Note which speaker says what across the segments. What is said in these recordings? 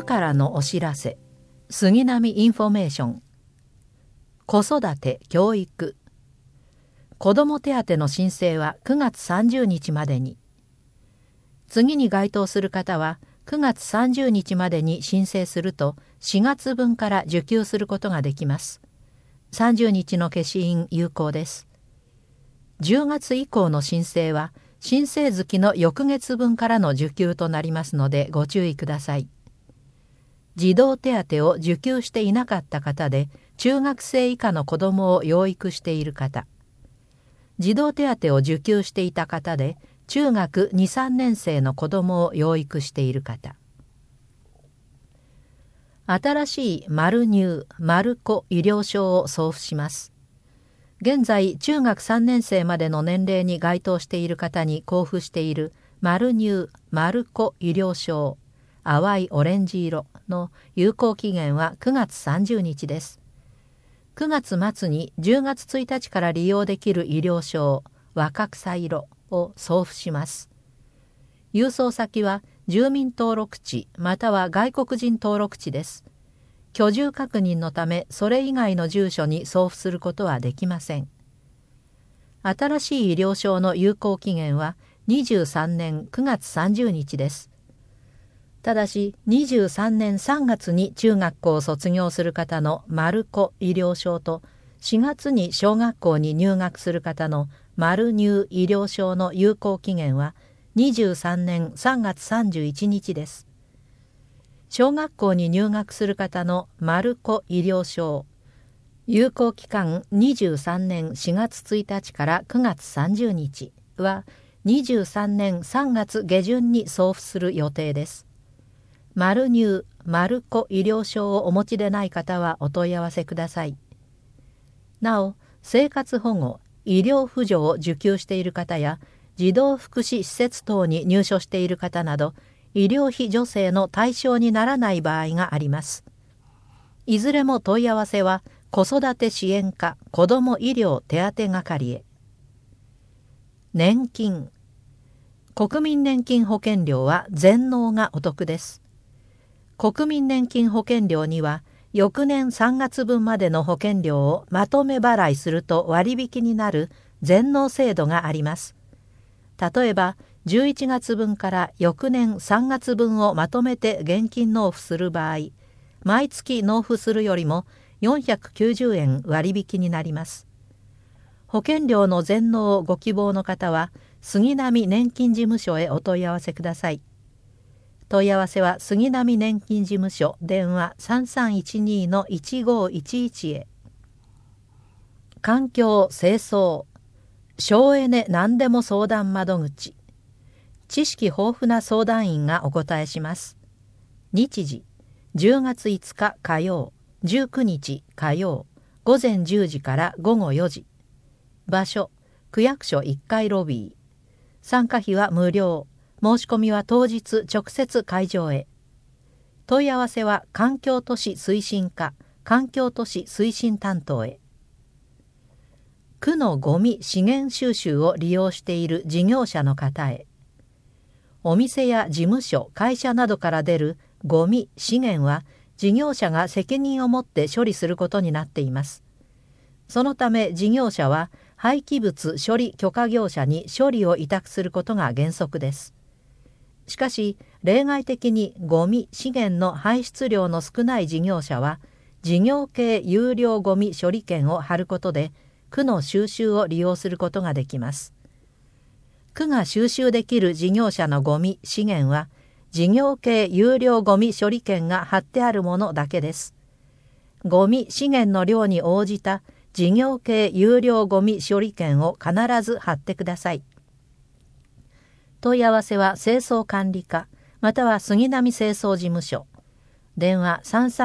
Speaker 1: 府からのお知らせ、杉並インフォメーション。子育て・教育。子ども手当の申請は9月30日までに。次に該当する方は9月30日までに申請すると4月分から受給することができます。30日の消印有効です。10月以降の申請は申請月の翌月分からの受給となりますのでご注意ください。児童手当を受給していなかった方で中学生以下の子どもを養育している方、児童手当を受給していた方で中学2、3年生の子どもを養育している方、新しいマル入・マル子医療証を送付します。現在中学3年生までの年齢に該当している方に交付しているマル入・マル子医療証、淡いオレンジ色の有効期限は9月30日です。9月末に10月1日から利用できる医療証、若草色を送付します。郵送先は住民登録地または外国人登録地です。居住確認のためそれ以外の住所に送付することはできません。新しい医療証の有効期限は23年9月30日です。ただし23年3月に中学校を卒業する方のマル子医療証と4月に小学校に入学する方のマル入医療証の有効期限は23年3月31日です。小学校に入学する方のマル子医療証、有効期間23年4月1日から9月30日は23年3月下旬に送付する予定です。マル入・マル子医療証をお持ちでない方はお問い合わせください。なお、生活保護・医療扶助を受給している方や児童福祉施設等に入所している方など医療費助成の対象にならない場合があります。いずれも問い合わせは子育て支援課子ども医療手当係へ。年金。国民年金保険料は全納がお得です。国民年金保険料には翌年3月分までの保険料をまとめ払いすると割引になる全納制度があります。例えば11月分から翌年3月分をまとめて現金納付する場合、毎月納付するよりも490円割引になります。保険料の全納をご希望の方は杉並年金事務所へお問い合わせください。問い合わせは杉並年金事務所電話 3312-1511 へ。環境・清掃。省エネ何でも相談窓口。知識豊富な相談員がお答えします。日時10月5日火曜、19日火曜、午前10時から午後4時。場所区役所1階ロビー。参加費は無料。申し込みは当日直接会場へ。問い合わせは環境都市推進課環境都市推進担当へ。区のゴミ資源収集を利用している事業者の方へ。お店や事務所、会社などから出るゴミ資源は事業者が責任を持って処理することになっています。そのため事業者は廃棄物処理許可業者に処理を委託することが原則です。しかし例外的にゴミ資源の排出量の少ない事業者は事業系有料ゴミ処理券を貼ることで区の収集を利用することができます。区が収集できる事業者のゴミ資源は事業系有料ゴミ処理券が貼ってあるものだけです。ゴミ資源の量に応じた事業系有料ゴミ処理券を必ず貼ってください。問い合わせは清掃管理課または杉並清掃事務所電話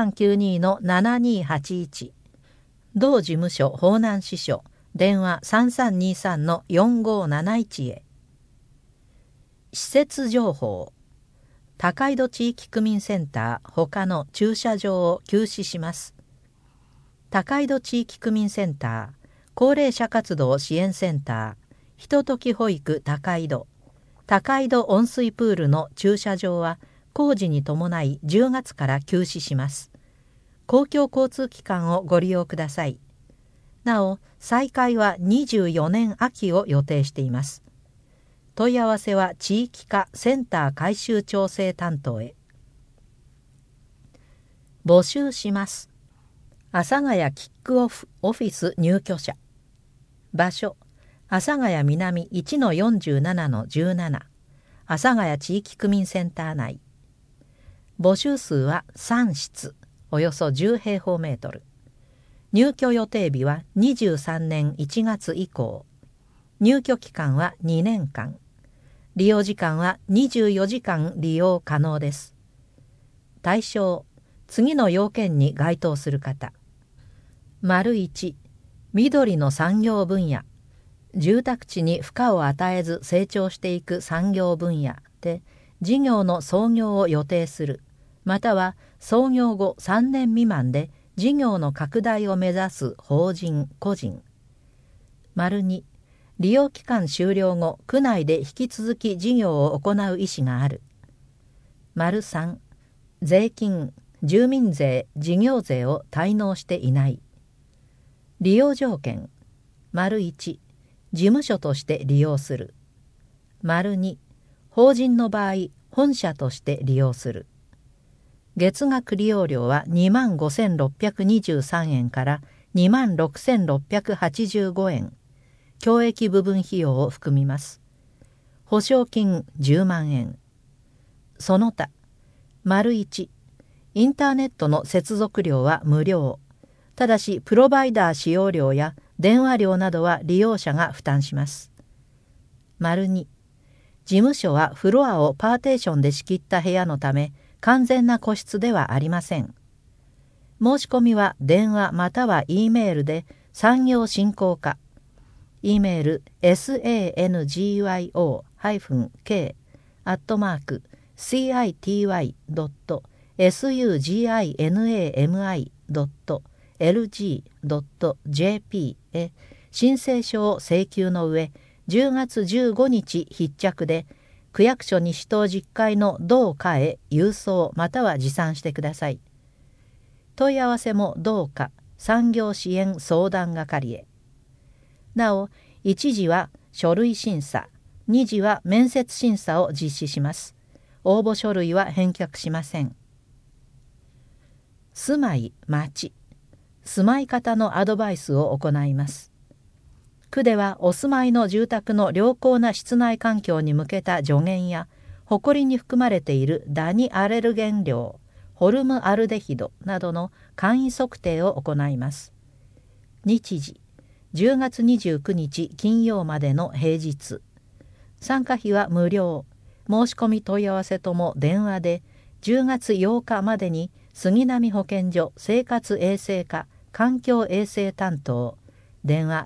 Speaker 1: 3392-7281 同事務所方南支所電話 3323-4571 へ。施設情報。高井戸地域区民センター他の駐車場を休止します。高井戸地域区民センター高齢者活動支援センターひととき保育高井戸高井戸温水プールの駐車場は工事に伴い10月から休止します。公共交通機関をご利用ください。なお、再開は24年秋を予定しています。問い合わせは地域課センター改修調整担当へ。募集します。阿佐ヶ谷キックオフオフィス入居者。場所、阿佐ヶ谷南 1-47-17 阿佐ヶ谷地域区民センター内。募集数は3室、およそ10平方メートル。入居予定日は23年1月以降。入居期間は2年間。利用時間は24時間利用可能です。対象、次の要件に該当する方。1、緑の産業分野。住宅地に負荷を与えず成長していく産業分野で事業の創業を予定する、または創業後3年未満で事業の拡大を目指す法人・個人。2、利用期間終了後、区内で引き続き事業を行う意思がある。3、税金、住民税、事業税を滞納していない。利用条件。1、事務所として利用する。2、法人の場合、本社として利用する。月額利用料は25,623円から26,685円。教益部分費用を含みます。保証金10万円。その他。1、インターネットの接続料は無料。ただし、プロバイダー使用料や電話料などは利用者が負担します。2、事務所はフロアをパーテーションで仕切った部屋のため、完全な個室ではありません。申し込みは電話または E メールで産業振興課。E メール sangyo-k@city.suginami.lg.jp へ申請書を請求の上、10月15日必着で区役所西東10階の同課へ郵送または持参してください。問い合わせも同課産業支援相談係へ。なお、1次は書類審査、2次は面接審査を実施します。応募書類は返却しません。住まい、町、住まい方のアドバイスを行います。区ではお住まいの住宅の良好な室内環境に向けた助言や、埃に含まれているダニアレルゲン量、ホルムアルデヒドなどの簡易測定を行います。日時、10月29日金曜までの平日。参加費は無料。申し込み問い合わせとも電話で、10月8日までに杉並保健所生活衛生課環境衛生担当、電話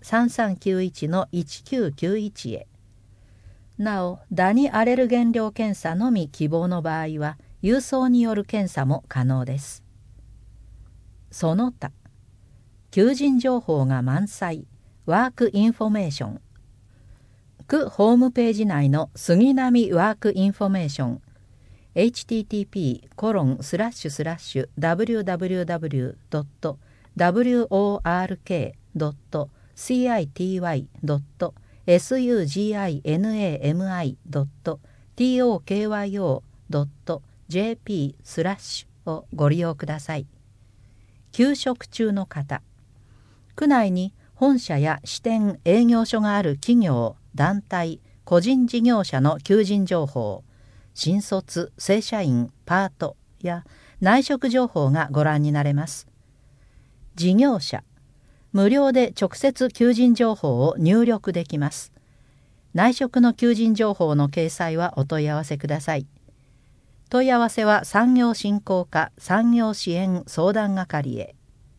Speaker 1: 3391-1991 へ。なお、ダニアレルゲン量検査のみ希望の場合は、郵送による検査も可能です。その他、求人情報が満載、ワークインフォメーション。区ホームページ内の杉並ワークインフォメーション、http://www.work.city.tokyo.jp/ をご利用ください。休職中の方、区内に本社や支店営業所がある企業、団体、個人事業者の求人情報、新卒、正社員、パートや内職情報がご覧になれます。事業者、無料で直接求人情報を入力できます。内職の求人情報の掲載はお問い合わせください。問い合わせは産業振興課産業支援相談係へ。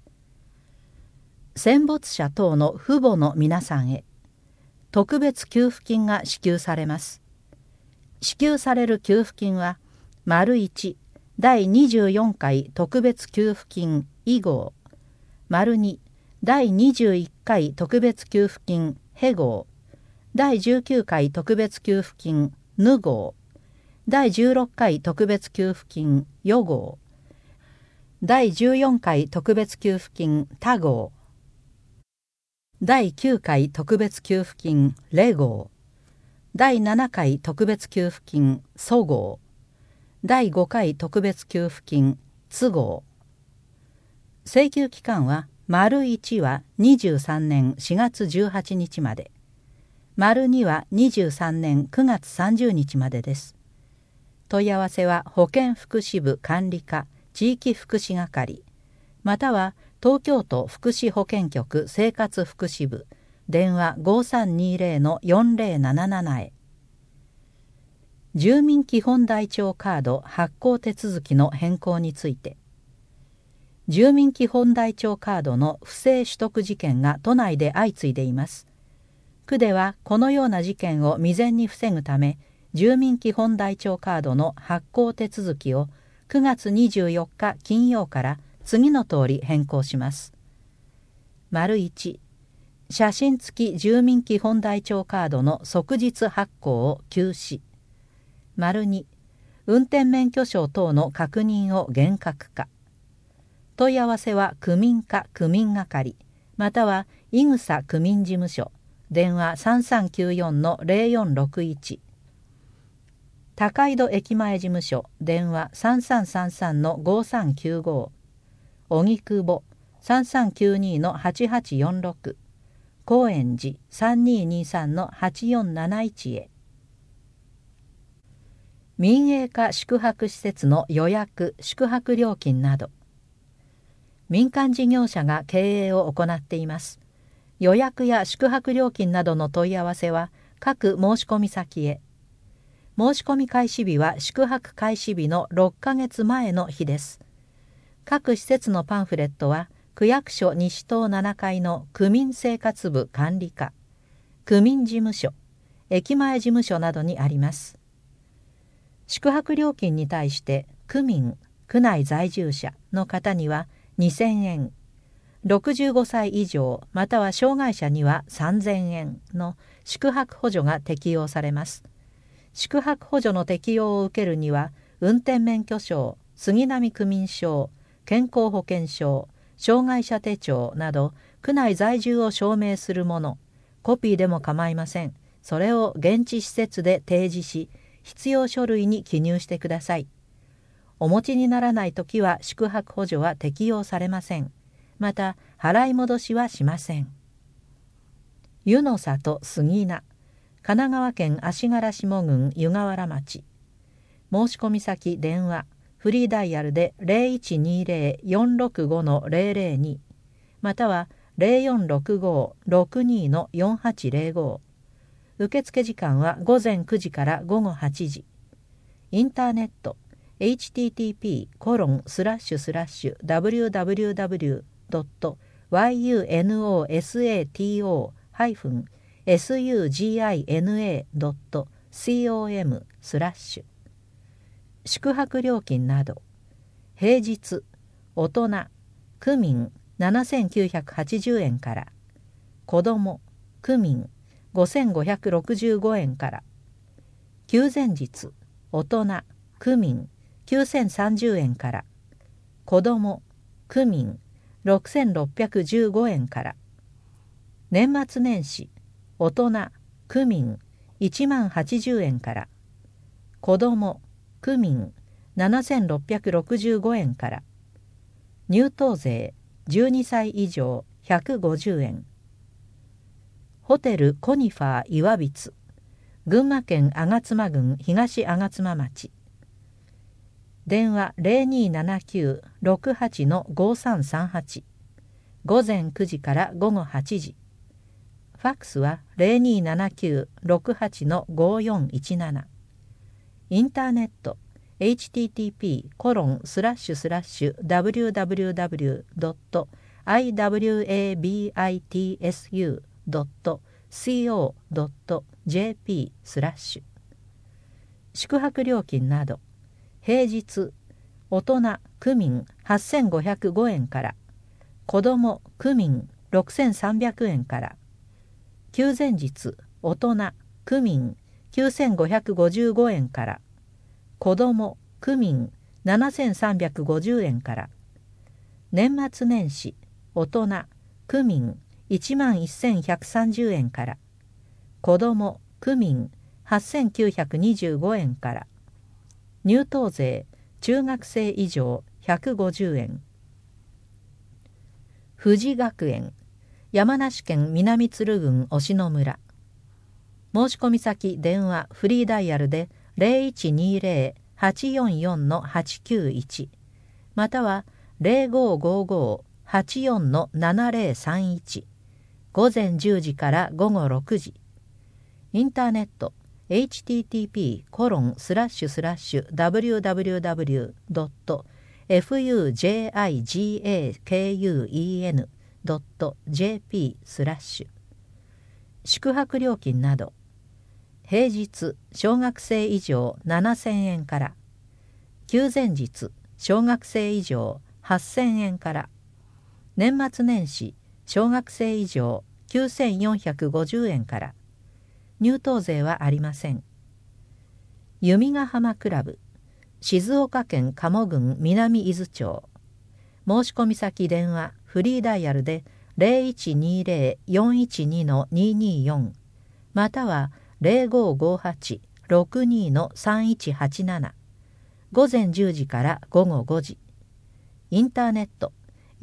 Speaker 1: 戦没者等の父母の皆さんへ、特別給付金が支給されます。支給される給付金は、1、第24回特別給付金以号、2、第21回特別給付金へ号、第19回特別給付金ぬ号、 第16回特別給付金予号、第14回特別給付金他号、第9回特別給付金レ号、第7回特別給付金蘇号、第5回特別給付金都号。請求期間は丸1は23年4月18日まで、丸2は23年9月30日までです。問い合わせは保健福祉部管理課地域福祉係、または東京都福祉保健局生活福祉部電話 5320-4077 へ。住民基本台帳カード発行手続きの変更について、住民基本台帳カードの不正取得事件が都内で相次いでいます。区ではこのような事件を未然に防ぐため、住民基本台帳カードの発行手続きを9月24日金曜から次の通り変更します。丸1、写真付き住民基本台帳カードの即日発行を休止。丸2、運転免許証等の確認を厳格化。問い合わせは区民課区民係、または伊草区民事務所電話 3394-0461、高井戸駅前事務所電話 3333-5395、荻窪 3392-8846、高円寺 3223-8471 へ。民営化宿泊施設の予約・宿泊料金など、民間事業者が経営を行っています。予約や宿泊料金などの問い合わせは各申込先へ。申し込み開始日は宿泊開始日の6ヶ月前の日です。各施設のパンフレットは区役所西棟7階の区民生活部管理課、区民事務所、駅前事務所などにあります。宿泊料金に対して区民、区内在住者の方には2000円、65歳以上または障害者には3000円の宿泊補助が適用されます。宿泊補助の適用を受けるには、運転免許証、杉並区民証、健康保険証、障害者手帳など区内在住を証明するもの、コピーでも構いません。それを現地施設で提示し、必要書類に記入してください。お持ちにならないときは宿泊補助は適用されません。また払い戻しはしません。湯の里杉名、神奈川県足柄下郡湯河原町。申し込み先電話フリーダイヤルで 0120-465-002 または 0465-62-4805。受付時間は午前9時から午後8時。インターネットhttp://www.yunosata-sugina.com/宿泊料金など、平日大人区民7980円から、子ども区民5565円から、休前日大人区民9030円から、子ども区民6615円から、年末年始大人区民10080円から、子ども区民7665円から、入湯税12歳以上150円。ホテルコニファー岩櫃、群馬県吾妻郡東吾妻町。電話 0279-68-5338、午前9時から午後8時。ファックスは 0279-68-5417。インターネット http://www.iwabitsu.co.jp/ 宿泊料金など、平日大人区民8505円から、子ども区民6300円から、休前日大人区民9555円から、 子ども区民7350円から、年末年始大人区民11130円から、子ども区民8925円から、入湯税中学生以上150円。富士学園山梨県南鶴郡忍野村、申し込み先電話フリーダイヤルで 0120-844-891 または 0555-84-7031 午前10時から午後6時。インターネット http://www.fujigakuen.jp/ 宿泊料金など、平日小学生以上7000円から、休前日小学生以上8000円から、年末年始小学生以上9450円から、入湯税はありません。弓ヶ浜クラブ静岡県鴨郡南伊豆町、申し込み先電話フリーダイヤルで 0120-412-224 または 0558-62-3187 午前10時から午後5時。インターネット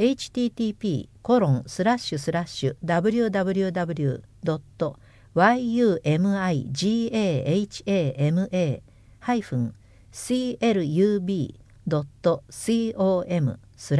Speaker 1: http://www.yumigahama-club.com/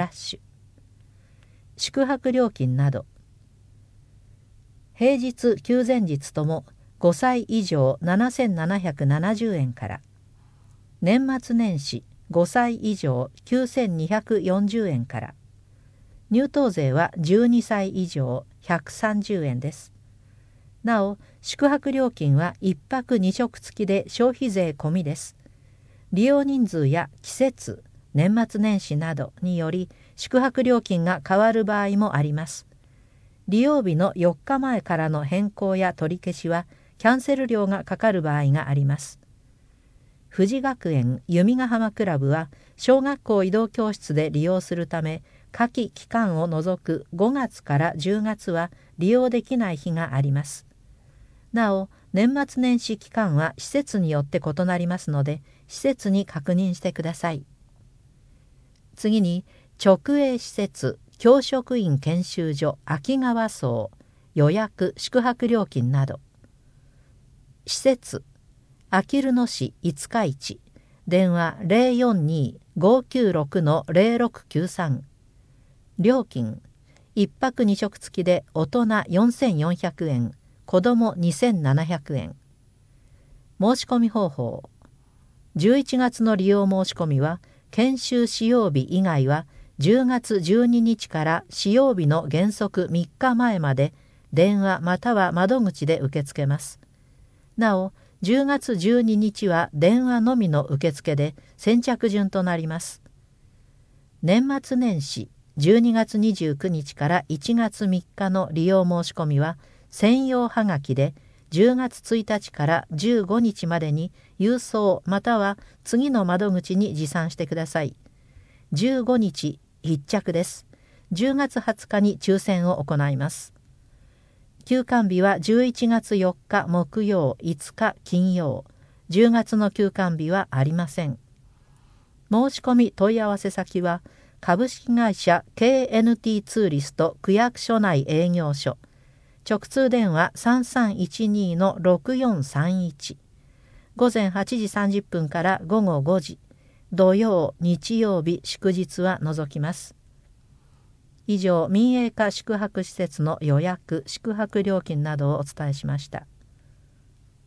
Speaker 1: 宿泊料金など、平日休前日とも5歳以上7770円から、年末年始5歳以上9240円から、入湯税は12歳以上130円です。なお、宿泊料金は1泊2食付きで消費税込みです。利用人数や季節、年末年始などにより宿泊料金が変わる場合もあります。利用日の4日前からの変更や取り消しはキャンセル料がかかる場合があります。富士学園弓ヶ浜クラブは小学校移動教室で利用するため、夏季期間を除く5月から10月は利用できない日があります。なお、年末年始期間は施設によって異なりますので、施設に確認してください。次に、直営施設教職員研修所秋川荘予約宿泊料金など、施設あきる野市五日市電話 042-596-0693 料金1泊2食付きで大人4400円、子ども2700円。申し込み方法、11月の利用申し込みは研修使用日以外は10月12日から使用日の原則3日前まで電話または窓口で受け付けます。なお、10月12日は電話のみの受付で先着順となります。年末年始12月29日から1月3日の利用申し込みは専用はがきで10月1日から15日までに郵送または次の窓口に持参してください。15日必着です。10月20日に抽選を行います。休館日は11月4日木曜、5日金曜。10月の休館日はありません。申し込み問い合わせ先は株式会社 KNT ツーリスト区役所内営業所、直通電話 3312-6431 午前8時30分から午後5時、土曜日曜日祝日は除きます。以上、民営化宿泊施設の予約宿泊料金などをお伝えしました。